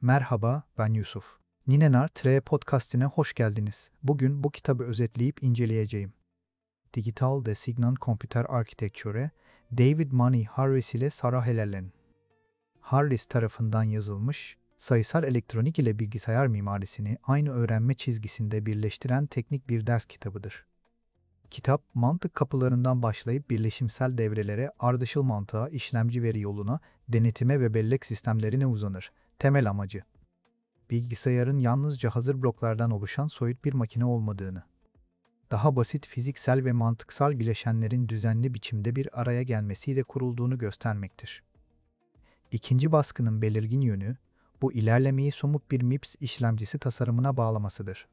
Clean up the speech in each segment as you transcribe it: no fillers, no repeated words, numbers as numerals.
Merhaba, ben Yusuf. Ninenar Tre Podcast'ine hoş geldiniz. Bugün bu kitabı özetleyip inceleyeceğim. Digital Designant Computer Architecture, David Money Harris ile Sarah Hellelen. Harris tarafından yazılmış, sayısal elektronik ile bilgisayar mimarisini aynı öğrenme çizgisinde birleştiren teknik bir ders kitabıdır. Kitap, mantık kapılarından başlayıp birleşimsel devrelere, ardışıl mantığa, işlemci veri yoluna, denetime ve bellek sistemlerine uzanır. Temel amacı: bilgisayarın yalnızca hazır bloklardan oluşan soyut bir makine olmadığını, daha basit fiziksel ve mantıksal bileşenlerin düzenli biçimde bir araya gelmesiyle kurulduğunu göstermektir. İkinci baskının belirgin yönü, bu ilerlemeyi somut bir MIPS işlemcisi tasarımına bağlamasıdır.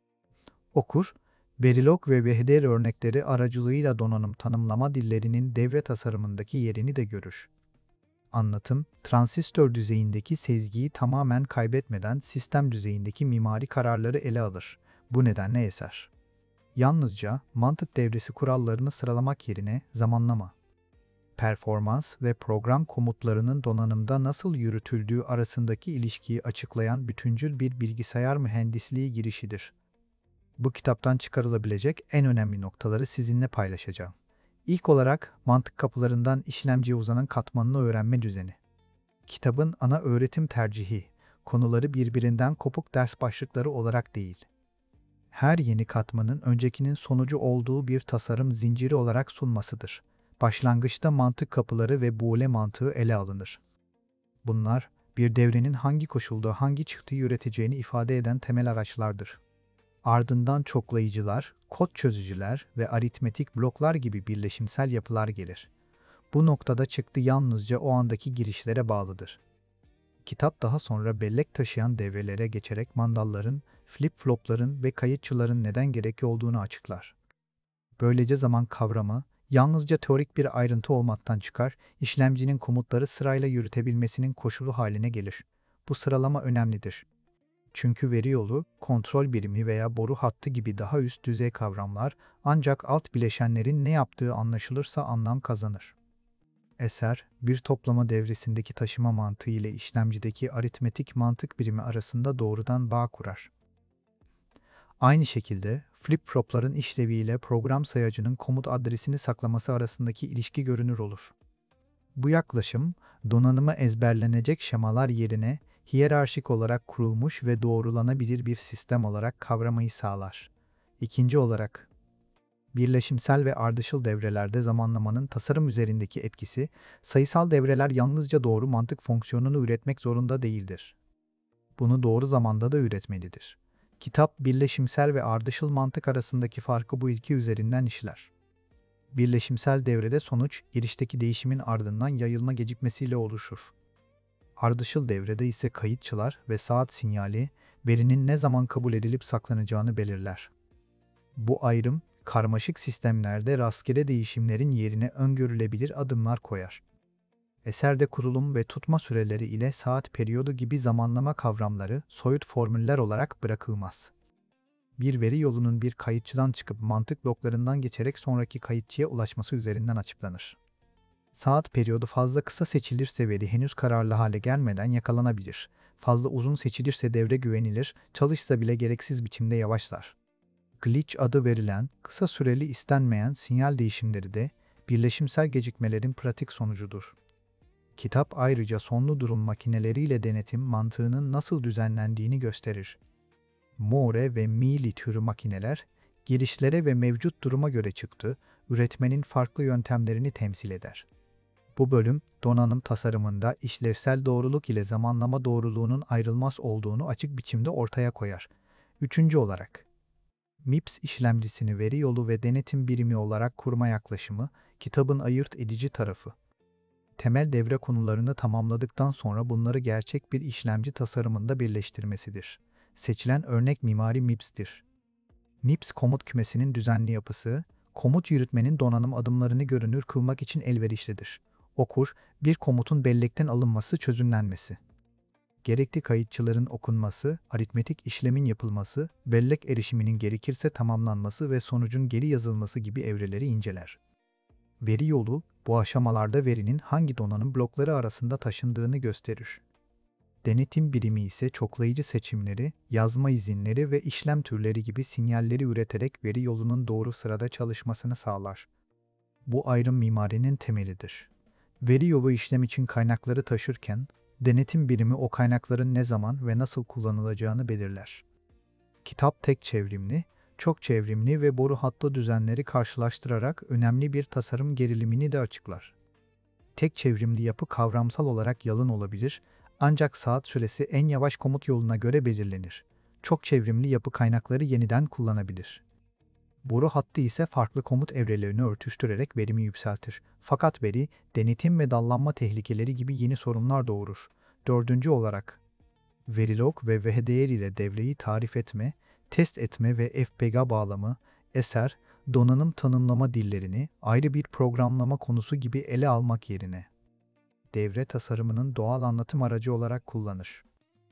Okur, Verilog ve VHDL örnekleri aracılığıyla donanım tanımlama dillerinin devre tasarımındaki yerini de görür. Anlatım, transistör düzeyindeki sezgiyi tamamen kaybetmeden sistem düzeyindeki mimari kararları ele alır. Bu nedenle eser, yalnızca mantık devresi kurallarını sıralamak yerine zamanlama, performans ve program komutlarının donanımda nasıl yürütüldüğü arasındaki ilişkiyi açıklayan bütüncül bir bilgisayar mühendisliği girişidir. Bu kitaptan çıkarılabilecek en önemli noktaları sizinle paylaşacağım. İlk olarak mantık kapılarından işlemciye uzanan katmanlı öğrenme düzeni. Kitabın ana öğretim tercihi, konuları birbirinden kopuk ders başlıkları olarak değil, her yeni katmanın öncekinin sonucu olduğu bir tasarım zinciri olarak sunmasıdır. Başlangıçta mantık kapıları ve Boole mantığı ele alınır. Bunlar, bir devrenin hangi koşulda hangi çıktıyı üreteceğini ifade eden temel araçlardır. Ardından çoklayıcılar, kod çözücüler ve aritmetik bloklar gibi birleşimsel yapılar gelir. Bu noktada çıktı yalnızca o andaki girişlere bağlıdır. Kitap daha sonra bellek taşıyan devrelere geçerek mandalların, flip-flopların ve kayıtçıların neden gerekli olduğunu açıklar. Böylece zaman kavramı, yalnızca teorik bir ayrıntı olmaktan çıkar, işlemcinin komutları sırayla yürütebilmesinin koşulu haline gelir. Bu sıralama önemlidir. Çünkü veri yolu, kontrol birimi veya boru hattı gibi daha üst düzey kavramlar ancak alt bileşenlerin ne yaptığı anlaşılırsa anlam kazanır. Eser, bir toplama devresindeki taşıma mantığı ile işlemcideki aritmetik mantık birimi arasında doğrudan bağ kurar. Aynı şekilde, flip-flopların işleviyle program sayacının komut adresini saklaması arasındaki ilişki görünür olur. Bu yaklaşım, donanıma ezberlenecek şemalar yerine hiyerarşik olarak kurulmuş ve doğrulanabilir bir sistem olarak kavramayı sağlar. İkinci olarak, birleşimsel ve ardışıl devrelerde zamanlamanın tasarım üzerindeki etkisi, sayısal devreler yalnızca doğru mantık fonksiyonunu üretmek zorunda değildir. Bunu doğru zamanda da üretmelidir. Kitap, birleşimsel ve ardışıl mantık arasındaki farkı bu ilke üzerinden işler. Birleşimsel devrede sonuç, girişteki değişimin ardından yayılma gecikmesiyle oluşur. Ardışıl devrede ise kayıtçılar ve saat sinyali, verinin ne zaman kabul edilip saklanacağını belirler. Bu ayrım, karmaşık sistemlerde rastgele değişimlerin yerine öngörülebilir adımlar koyar. Eserde kurulum ve tutma süreleri ile saat periyodu gibi zamanlama kavramları soyut formüller olarak bırakılmaz. Bir veri yolunun bir kayıtçıdan çıkıp mantık bloklarından geçerek sonraki kayıtçıya ulaşması üzerinden açıklanır. Saat periyodu fazla kısa seçilirse veri henüz kararlı hale gelmeden yakalanabilir. Fazla uzun seçilirse devre güvenilir, çalışsa bile gereksiz biçimde yavaşlar. Glitch adı verilen, kısa süreli istenmeyen sinyal değişimleri de birleşimsel gecikmelerin pratik sonucudur. Kitap ayrıca sonlu durum makineleriyle denetim mantığının nasıl düzenlendiğini gösterir. Moore ve Mealy türü makineler, girişlere ve mevcut duruma göre çıktı, üretmenin farklı yöntemlerini temsil eder. Bu bölüm, donanım tasarımında işlevsel doğruluk ile zamanlama doğruluğunun ayrılmaz olduğunu açık biçimde ortaya koyar. Üçüncü olarak, MIPS işlemcisini veri yolu ve denetim birimi olarak kurma yaklaşımı, kitabın ayırt edici tarafı. Temel devre konularını tamamladıktan sonra bunları gerçek bir işlemci tasarımında birleştirmesidir. Seçilen örnek mimari MIPS'tir. MIPS komut kümesinin düzenli yapısı, komut yürütmenin donanım adımlarını görünür kılmak için elverişlidir. Okur, bir komutun bellekten alınması, çözümlenmesi, gerekli kayıtçıların okunması, aritmetik işlemin yapılması, bellek erişiminin gerekirse tamamlanması ve sonucun geri yazılması gibi evreleri inceler. Veri yolu, bu aşamalarda verinin hangi donanım blokları arasında taşındığını gösterir. Denetim birimi ise çoklayıcı seçimleri, yazma izinleri ve işlem türleri gibi sinyalleri üreterek veri yolunun doğru sırada çalışmasını sağlar. Bu ayrım mimarinin temelidir. Veri yolu işlem için kaynakları taşırken, denetim birimi o kaynakların ne zaman ve nasıl kullanılacağını belirler. Kitap tek çevrimli, çok çevrimli ve boru hattı düzenleri karşılaştırarak önemli bir tasarım gerilimini de açıklar. Tek çevrimli yapı kavramsal olarak yalın olabilir, ancak saat süresi en yavaş komut yoluna göre belirlenir. Çok çevrimli yapı kaynakları yeniden kullanabilir. Boru hattı ise farklı komut evrelerini örtüştürerek verimi yükseltir. Fakat veri, denetim ve dallanma tehlikeleri gibi yeni sorunlar doğurur. Dördüncü olarak, Verilog ve VHDL ile devreyi tarif etme, test etme ve FPGA bağlamı, eser, donanım tanımlama dillerini ayrı bir programlama konusu gibi ele almak yerine devre tasarımının doğal anlatım aracı olarak kullanır.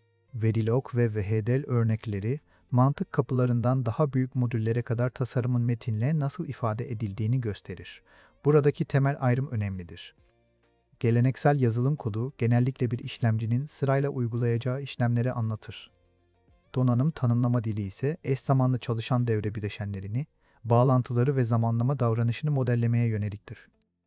Verilog ve VHDL örnekleri, mantık kapılarından daha büyük modüllere kadar tasarımın metinle nasıl ifade edildiğini gösterir. Buradaki temel ayrım önemlidir. Geleneksel yazılım kodu genellikle bir işlemcinin sırayla uygulayacağı işlemleri anlatır. Donanım tanımlama dili ise eş zamanlı çalışan devre bileşenlerini, bağlantıları ve zamanlama davranışını modellemeye yöneliktir.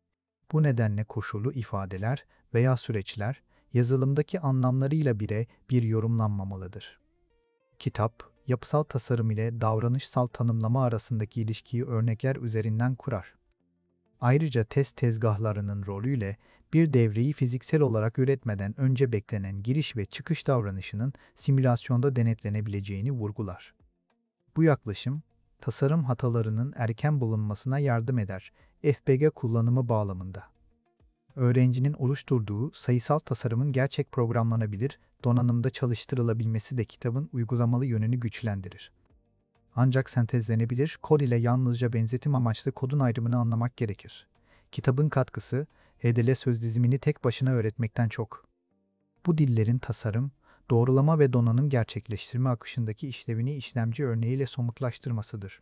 Bu nedenle koşullu ifadeler veya süreçler yazılımdaki anlamlarıyla bir yorumlanmamalıdır. Kitap, yapısal tasarım ile davranışsal tanımlama arasındaki ilişkiyi örnekler üzerinden kurar. Ayrıca test tezgahlarının rolüyle bir devreyi fiziksel olarak üretmeden önce beklenen giriş ve çıkış davranışının simülasyonda denetlenebileceğini vurgular. Bu yaklaşım, tasarım hatalarının erken bulunmasına yardım eder, FPGA kullanımı bağlamında. Öğrencinin oluşturduğu sayısal tasarımın gerçek programlanabilir donanımda çalıştırılabilmesi de kitabın uygulamalı yönünü güçlendirir. Ancak sentezlenebilir kod ile yalnızca benzetim amaçlı kodun ayrımını anlamak gerekir. Kitabın katkısı, HDL söz dizimini tek başına öğretmekten çok, bu dillerin tasarım, doğrulama ve donanım gerçekleştirme akışındaki işlevini işlemci örneğiyle somutlaştırmasıdır.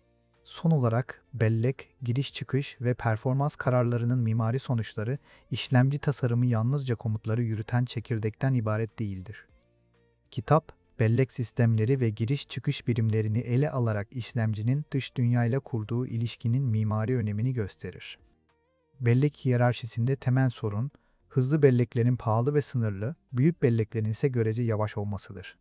Son olarak, bellek, giriş-çıkış ve performans kararlarının mimari sonuçları, işlemci tasarımı yalnızca komutları yürüten çekirdekten ibaret değildir. Kitap, bellek sistemleri ve giriş-çıkış birimlerini ele alarak işlemcinin dış dünyayla kurduğu ilişkinin mimari önemini gösterir. Bellek hiyerarşisinde temel sorun, hızlı belleklerin pahalı ve sınırlı, büyük belleklerin ise görece yavaş olmasıdır.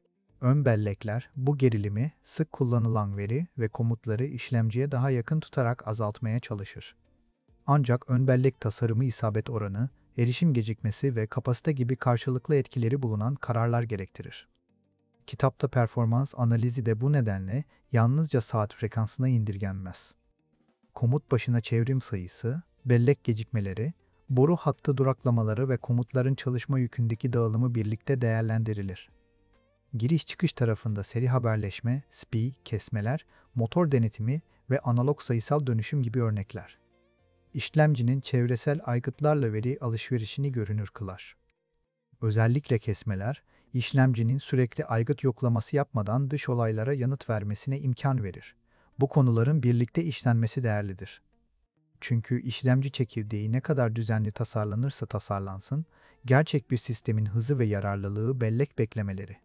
Ön bellekler, bu gerilimi, sık kullanılan veri ve komutları işlemciye daha yakın tutarak azaltmaya çalışır. Ancak ön bellek tasarımı isabet oranı, erişim gecikmesi ve kapasite gibi karşılıklı etkileri bulunan kararlar gerektirir. Kitapta performans analizi de bu nedenle yalnızca saat frekansına indirgenmez. Komut başına çevrim sayısı, bellek gecikmeleri, boru hattı duraklamaları ve komutların çalışma yükündeki dağılımı birlikte değerlendirilir. Giriş-çıkış tarafında seri haberleşme, SPI, kesmeler, motor denetimi ve analog sayısal dönüşüm gibi örnekler. İşlemcinin çevresel aygıtlarla veri alışverişini görünür kılar. Özellikle kesmeler, işlemcinin sürekli aygıt yoklaması yapmadan dış olaylara yanıt vermesine imkan verir. Bu konuların birlikte işlenmesi değerlidir. Çünkü işlemci çekirdeği ne kadar düzenli tasarlanırsa tasarlansın, gerçek bir sistemin hızı ve yararlılığı bellek beklemeleri,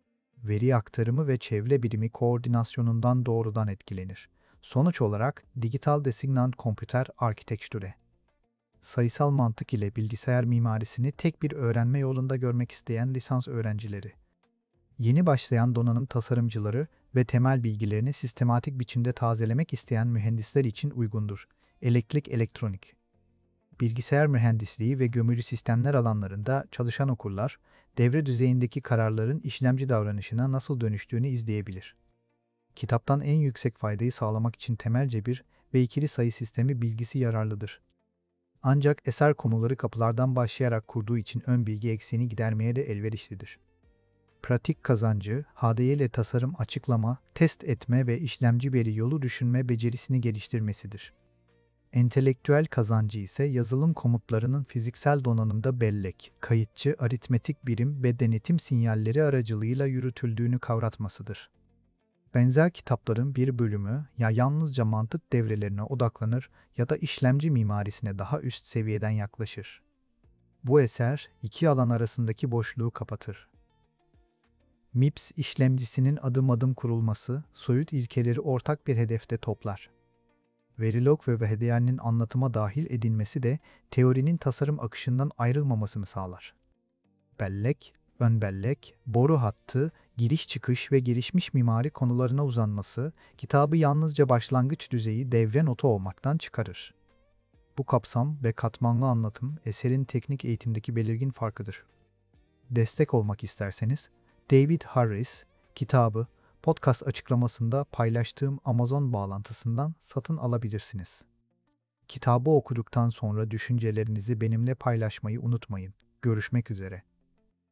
veri aktarımı ve çevre birimi koordinasyonundan doğrudan etkilenir. Sonuç olarak Digital Designant Computer Architecture, sayısal mantık ile bilgisayar mimarisini tek bir öğrenme yolunda görmek isteyen lisans öğrencileri, yeni başlayan donanım tasarımcıları ve temel bilgilerini sistematik biçimde tazelemek isteyen mühendisler için uygundur. Elektrik, elektronik, bilgisayar mühendisliği ve gömülü sistemler alanlarında çalışan okurlar, devre düzeyindeki kararların işlemci davranışına nasıl dönüştüğünü izleyebilir. Kitaptan en yüksek faydayı sağlamak için temel bir ve ikili sayı sistemi bilgisi yararlıdır. Ancak eser konuları kapılardan başlayarak kurduğu için ön bilgi eksiğini gidermeye de elverişlidir. Pratik kazancı, HDL ile tasarım açıklama, test etme ve işlemci veri yolu düşünme becerisini geliştirmesidir. Entelektüel kazancı ise yazılım komutlarının fiziksel donanımda bellek, kayıtçı, aritmetik birim ve denetim sinyalleri aracılığıyla yürütüldüğünü kavratmasıdır. Benzer kitapların bir bölümü ya yalnızca mantık devrelerine odaklanır ya da işlemci mimarisine daha üst seviyeden yaklaşır. Bu eser iki alan arasındaki boşluğu kapatır. MIPS işlemcisinin adım adım kurulması, soyut ilkeleri ortak bir hedefte toplar. Verilog ve Vehediyal'in anlatıma dahil edilmesi de teorinin tasarım akışından ayrılmamasını sağlar. Bellek, ön bellek, boru hattı, giriş çıkış ve gelişmiş mimari konularına uzanması, kitabı yalnızca başlangıç düzeyi devre notu olmaktan çıkarır. Bu kapsam ve katmanlı anlatım eserin teknik eğitimdeki belirgin farkıdır. Destek olmak isterseniz, David Harris, kitabı podcast açıklamasında paylaştığım Amazon bağlantısından satın alabilirsiniz. Kitabı okuduktan sonra düşüncelerinizi benimle paylaşmayı unutmayın. Görüşmek üzere.